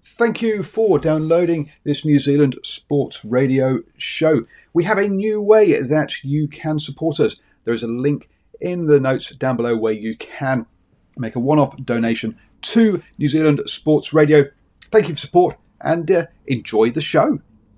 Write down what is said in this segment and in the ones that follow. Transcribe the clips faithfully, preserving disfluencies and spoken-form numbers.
Thank you for downloading this New Zealand Sports Radio show. We have a new way that you can support us. There is a link in the notes down below where you can make a one-off donation to New Zealand Sports Radio. Thank you for support and uh, enjoy the show.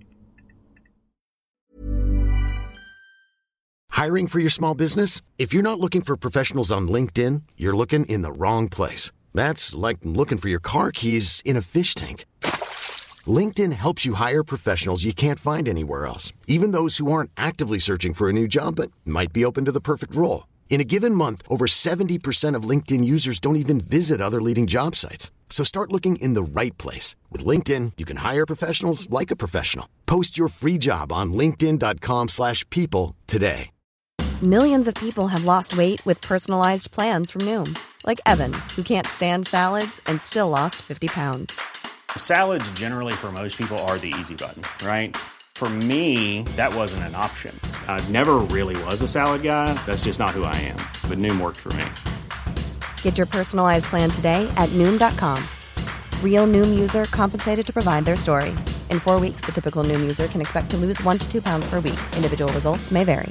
Hiring for your small business? If you're not looking for professionals on LinkedIn, you're looking in the wrong place. That's like looking for your car keys in a fish tank. LinkedIn helps you hire professionals you can't find anywhere else, even those who aren't actively searching for a new job but might be open to the perfect role. In a given month, over seventy percent of LinkedIn users don't even visit other leading job sites. So start looking in the right place. With LinkedIn, you can hire professionals like a professional. Post your free job on linkedin.com slash people today. Millions of people have lost weight with personalized plans from Noom. Like Evan, who can't stand salads and still lost fifty pounds. Salads generally for most people are the easy button, right? For me, that wasn't an option. I never really was a salad guy. That's just not who I am. But Noom worked for me. Get your personalized plan today at Noom dot com. Real Noom user compensated to provide their story. In four weeks, the typical Noom user can expect to lose one to two pounds per week. Individual results may vary.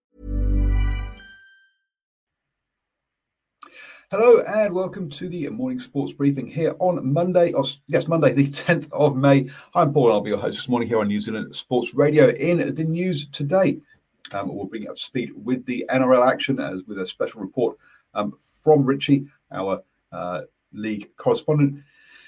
Hello and welcome to the morning sports briefing here on Monday, or yes, Monday the tenth of May. I'm Paul and I'll be your host this morning here on New Zealand Sports Radio. In the news today, um, we'll bring you up to speed with the N R L action as with a special report um, from Richie, our uh, league correspondent.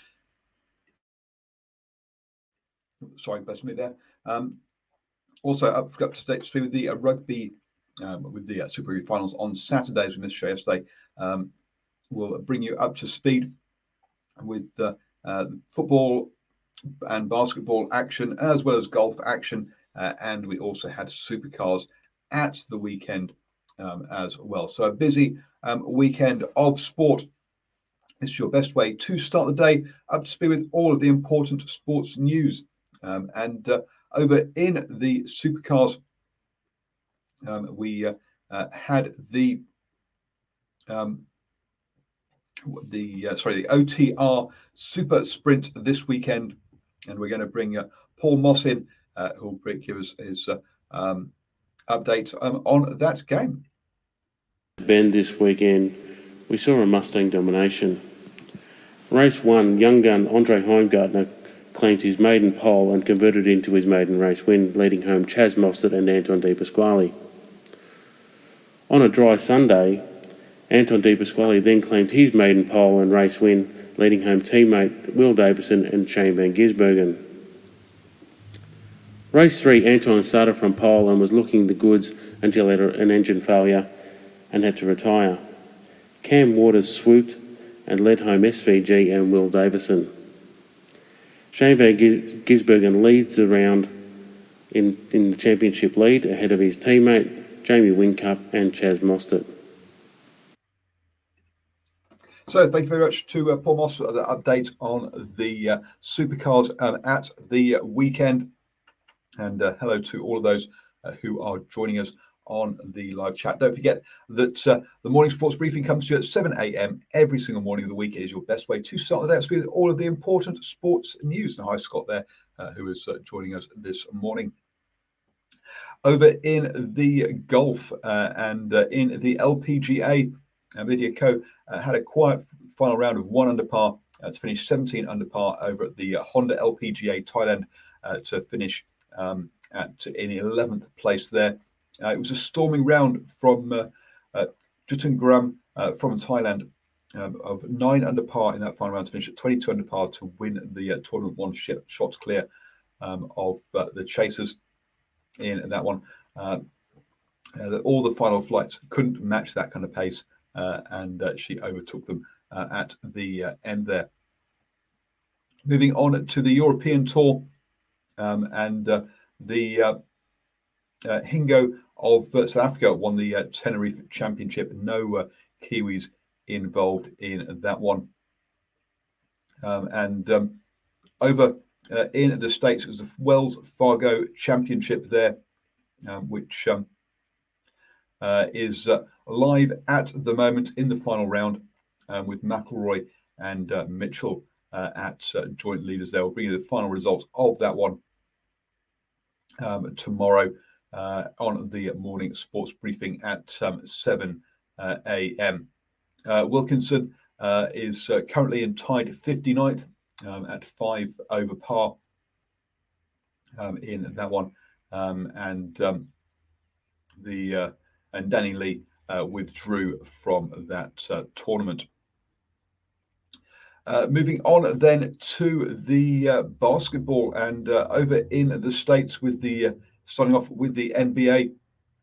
Sorry, bless me there. Um, also up, up to date to speed with the uh, rugby, um, with the uh, Super Rugby finals on Saturday, as we missed yesterday. Um, We'll bring you up to speed with uh, uh, football and basketball action, as well as golf action. Uh, and we also had supercars at the weekend um, as well. So a busy um, weekend of sport. This is your best way to start the day, up to speed with all of the important sports news. Um, and uh, over in the supercars, um, we uh, uh, had the... Um, the uh, sorry the O T R Super Sprint this weekend, and we're going to bring uh, Paul Moss in, uh, who will give us his uh, um, update um, on that game. Bend this weekend, we saw a Mustang domination. Race one, young gun Andre Heimgartner claimed his maiden pole and converted into his maiden race win, leading home Chaz Mostert and Anton De Pasquale. On a dry Sunday, Anton De Pasquale then claimed his maiden pole and race win, leading home teammate Will Davison and Shane van Gisbergen. Race three, Anton started from pole and was looking the goods until he had an engine failure and had to retire. Cam Waters swooped and led home S V G and Will Davison. Shane van Gisbergen leads the round in, in the championship lead ahead of his teammate Jamie Whincup and Chaz Mostert. So thank you very much to uh, Paul Moss for the update on the uh, supercars um, at the weekend. And uh, hello to all of those uh, who are joining us on the live chat. Don't forget that uh, the morning sports briefing comes to you at seven a.m. every single morning of the week. It is your best way to start the day with all of the important sports news. And hi, Scott there, uh, who is uh, joining us this morning. Over in the golf uh, and uh, in the L P G A, Uh, Lydia Ko uh, had a quiet final round of one under par uh, to finish seventeen under par over at the uh, Honda L P G A Thailand uh, to finish um, at in eleventh place there. Uh, it was a storming round from uh, uh, Jutungram uh, from Thailand um, of nine under par in that final round to finish at twenty-two under par to win the uh, tournament, one sh- shot clear um, of uh, the chasers in that one. Uh, uh, all the final flights couldn't match that kind of pace. Uh, and uh, she overtook them uh, at the uh, end there. Moving on to the European Tour, um, and uh, the uh, uh, Hingo of uh, South Africa won the uh, Tenerife Championship. No uh, Kiwis involved in that one. Um, and um, over uh, in the States, it was the Wells Fargo Championship there, um, which um, uh, is uh, live at the moment in the final round um, with McIlroy and uh, Mitchell uh, at uh, joint leaders there. We'll bring you the final results of that one um, tomorrow uh, on the morning sports briefing at um, seven a.m. Uh, Wilkinson uh, is uh, currently in tied fifty-ninth um, at five over par um, in that one, um, and um, the uh, and Danny Lee uh, withdrew from that uh, tournament. Uh, moving on then to the uh, basketball, and uh, over in the States with the uh, starting off with the N B A,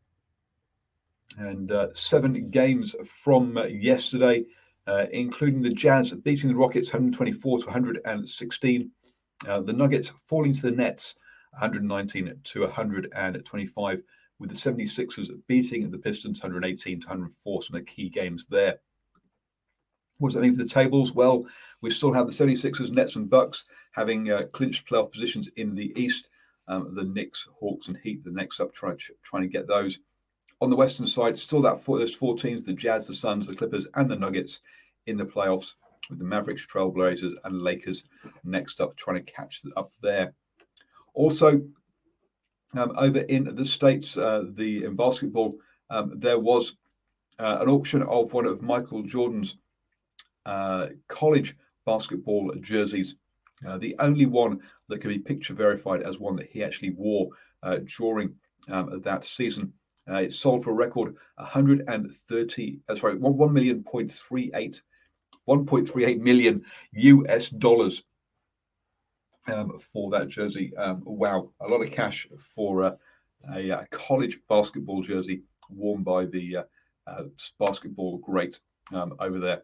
and uh, seven games from uh, yesterday, uh, including the Jazz beating the Rockets one twenty-four to one sixteen, uh, the Nuggets falling to the Nets one nineteen to one twenty-five, with the seventy-sixers beating the Pistons one eighteen to one oh four. Some of the key games there. What does that mean for the tables? Well, we still have the seventy-sixers, Nets and Bucks having uh, clinched playoff positions in the East. Um, the Knicks, Hawks and Heat the next up, trying to, trying to get those. On the Western side, still that four, those four teams, the Jazz, the Suns, the Clippers and the Nuggets in the playoffs, with the Mavericks, Trailblazers and Lakers next up, trying to catch up there. Also, um, over in the States, uh, the in basketball, um, there was uh, an auction of one of Michael Jordan's Uh, college basketball jerseys, uh, the only one that can be picture verified as one that he actually wore uh, during um, that season. Uh, it sold for a record one hundred thirty, uh, sorry, one million point three eight, one point three eight million U S dollars um, for that jersey. Um, wow, a lot of cash for uh, a, a college basketball jersey worn by the uh, uh, basketball great um, over there.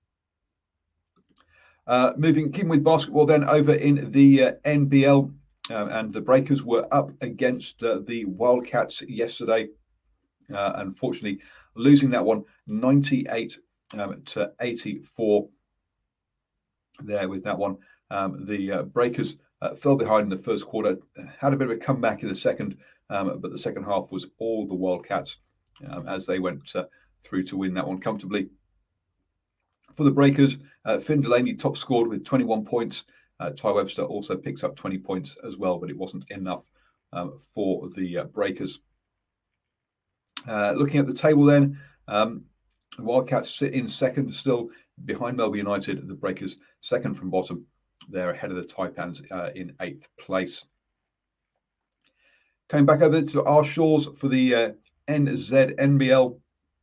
Uh, moving, keeping with basketball, then over in the uh, N B L, uh, and the Breakers were up against uh, the Wildcats yesterday. Uh, unfortunately, losing that one ninety-eight um, to eighty-four. There with that one, um, the uh, Breakers uh, fell behind in the first quarter, had a bit of a comeback in the second, um, but the second half was all the Wildcats um, as they went uh, through to win that one comfortably. For the Breakers, uh, Finn Delaney top scored with twenty-one points. Uh, Ty Webster also picked up twenty points as well, but it wasn't enough um, for the uh, Breakers. Uh, looking at the table then, um, the Wildcats sit in second, still behind Melbourne United. The Breakers second from bottom. They're ahead of the Taipans uh, in eighth place. Coming back over to our shores for the uh, N Z N B L.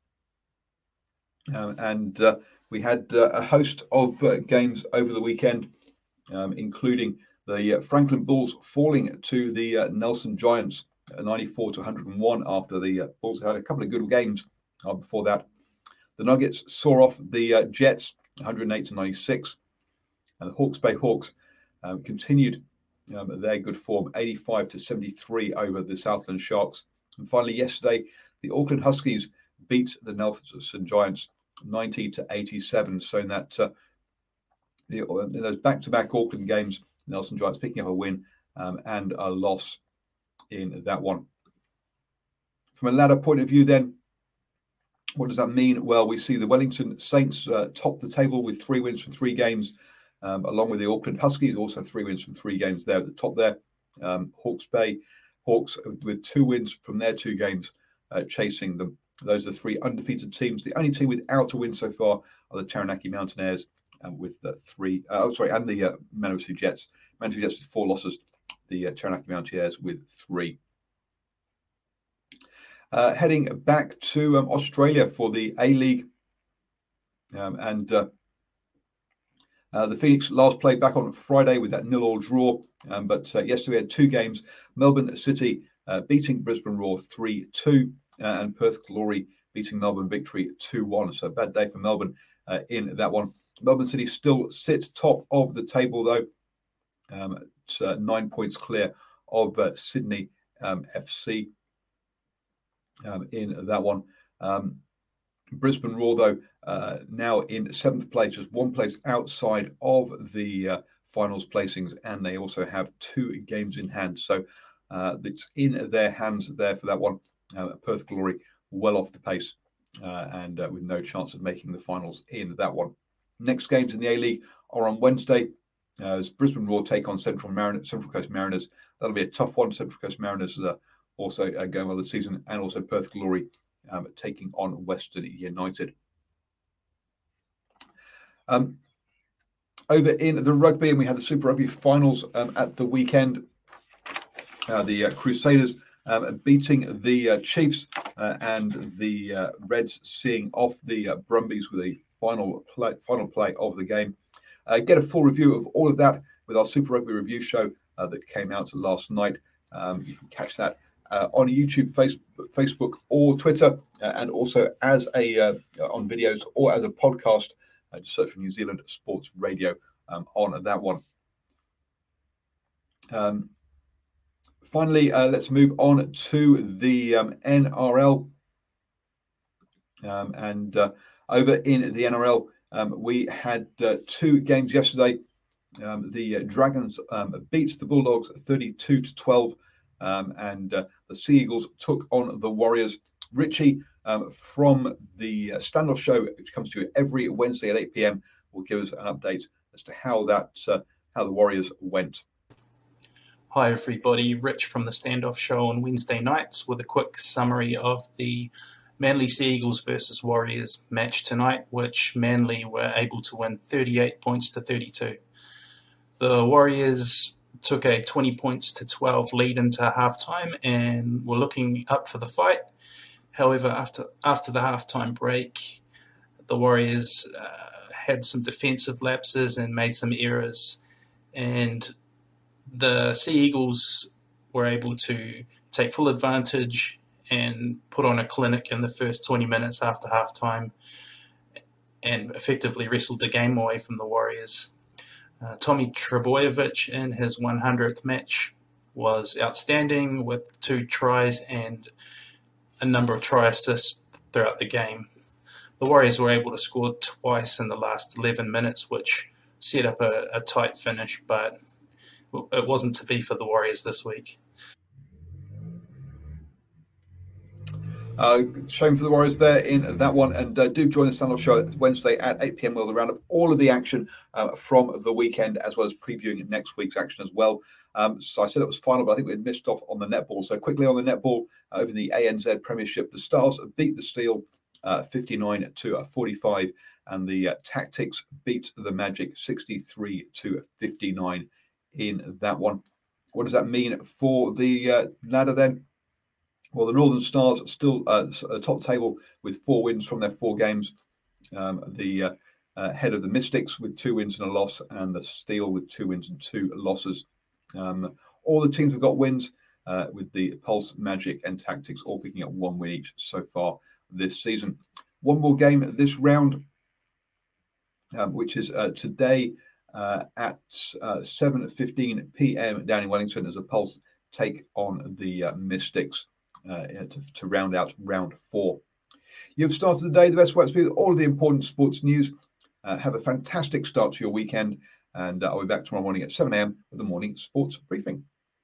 Um, and uh, we had uh, a host of uh, games over the weekend, um, including the uh, Franklin Bulls falling to the uh, Nelson Giants uh, ninety-four to one oh one after the uh, Bulls had a couple of good games uh, before that. The Nuggets saw off the uh, Jets one oh eight to ninety-six, and the Hawke's Bay Hawks um, continued um, their good form, eighty-five to seventy-three over the Southland Sharks. And finally, yesterday, the Auckland Huskies beat the Nelson Giants ninety to eighty-seven, so in that uh, the, in those back-to-back Auckland games, Nelson Giants picking up a win um, and a loss in that one. From a ladder point of view then, what does that mean? Well, we see the Wellington Saints uh, top the table with three wins from three games, um, along with the Auckland Huskies, also three wins from three games there at the top there. Um, Hawke's Bay Hawks with two wins from their two games, uh, chasing them. Those are the three undefeated teams. The only team without a win so far are the Taranaki Mountaineers um, with uh, three, uh, oh, sorry, and the uh, Manawatu Jets. Manawatu Jets with four losses, the uh, Taranaki Mountaineers with three. Uh, heading back to um, Australia for the A-League. Um, and uh, uh, the Phoenix last played back on Friday with that nil-all draw. Um, but uh, yesterday we had two games. Melbourne City uh, beating Brisbane Roar three two. Uh, and Perth Glory beating Melbourne Victory two one. So a bad day for Melbourne uh, in that one. Melbourne City still sit top of the table, though. Um, it's uh, nine points clear of uh, Sydney um, F C um, in that one. Um, Brisbane Roar, though, uh, now in seventh place, just one place outside of the uh, finals placings, and they also have two games in hand. So uh, it's in their hands there for that one. Uh, Perth Glory well off the pace uh, and uh, with no chance of making the finals in that one. Next games in the A-League are on Wednesday. Uh, as Brisbane Roar take on Central Marin- Central Coast Mariners. That'll be a tough one. Central Coast Mariners are also uh, going well this season, and also Perth Glory um, taking on Western United. Um, over in the rugby, and we had the Super Rugby finals um, at the weekend. Uh, the uh, Crusaders um, beating the uh, Chiefs uh, and the uh, Reds seeing off the uh, Brumbies with a final play, final play of the game. Uh, get a full review of all of that with our Super Rugby review show uh, that came out last night. Um, you can catch that uh, on YouTube, Facebook, Facebook or Twitter, uh, and also as a uh, on videos or as a podcast. Uh, just search for New Zealand Sports Radio um, on that one. Um, finally, uh, let's move on to the um, N R L. Um, and uh, over in the N R L, um, we had uh, two games yesterday. Um, the uh, Dragons um, beat the Bulldogs thirty-two to twelve, um, and uh, the Sea Eagles took on the Warriors. Richie um, from the uh, Standoff Show, which comes to you every Wednesday at eight p.m, will give us an update as to how that uh, how the Warriors went. Hi everybody, Rich from the Standoff Show on Wednesday nights with a quick summary of the Manly Sea Eagles versus Warriors match tonight, which Manly were able to win thirty-eight points to thirty-two. The Warriors took a twenty points to twelve lead into halftime and were looking up for the fight. However, after after the halftime break, the Warriors uh, had some defensive lapses and made some errors, and the Sea Eagles were able to take full advantage and put on a clinic in the first twenty minutes after halftime and effectively wrestled the game away from the Warriors. Uh, Tommy Trbojevic in his one hundredth match was outstanding with two tries and a number of try assists throughout the game. The Warriors were able to score twice in the last eleven minutes, which set up a, a tight finish, but it wasn't to be for the Warriors this week. Uh, shame for the Warriors there in that one. And uh, do join the Standoff Show Wednesday at eight p.m. We'll round up all of the action uh, from the weekend, as well as previewing next week's action as well. Um, so I said it was final, but I think we had missed off on the netball. So quickly on the netball, uh, over in the A N Z Premiership, the Stars beat the Steel uh, fifty-nine to forty-five, and the uh, Tactics beat the Magic sixty-three to fifty-nine in that one. What does that mean for the uh, ladder then? Well, the Northern Stars still uh, top table with four wins from their four games. Um, the uh, uh, head of the Mystics with two wins and a loss, and the Steel with two wins and two losses. Um, all the teams have got wins, uh, with the Pulse, Magic, and Tactics all picking up one win each so far this season. One more game this round, um, which is uh, today uh, at uh, seven fifteen p.m. down in Wellington, as the Pulse take on the uh, Mystics. Uh, to, to round out round four. You've started the day the best way to be with all of the important sports news. Uh, have a fantastic start to your weekend, and uh, I'll be back tomorrow morning at seven a.m. with the morning sports briefing.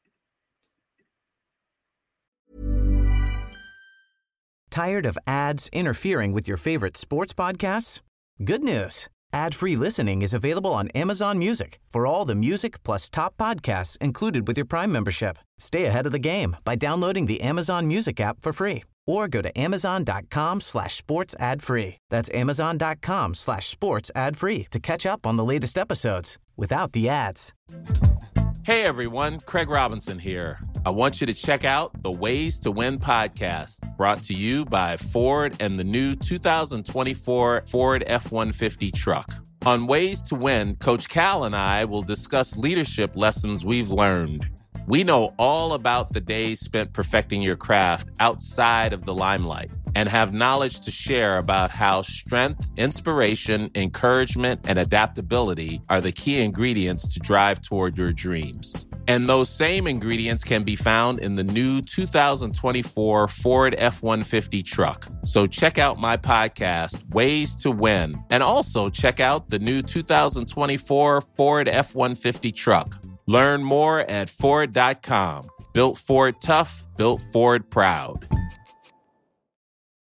Tired of ads interfering with your favorite sports podcasts? Good news. Ad-free listening is available on Amazon Music for all the music plus top podcasts included with your Prime membership. Stay ahead of the game by downloading the Amazon Music app for free or go to amazon.com slash sports ad free. That's amazon.com slash sports ad free to catch up on the latest episodes without the ads. Hey everyone, Craig Robinson here. I want you to check out the Ways to Win podcast, brought to you by Ford and the new two thousand twenty-four Ford F one fifty truck. On Ways to Win, Coach Cal and I will discuss leadership lessons we've learned. We know all about the days spent perfecting your craft outside of the limelight and have knowledge to share about how strength, inspiration, encouragement, and adaptability are the key ingredients to drive toward your dreams. And those same ingredients can be found in the new two thousand twenty-four Ford F one fifty truck. So check out my podcast, Ways to Win, and also check out the new two thousand twenty-four Ford F one fifty truck. Learn more at Ford dot com. Built Ford tough, built Ford proud.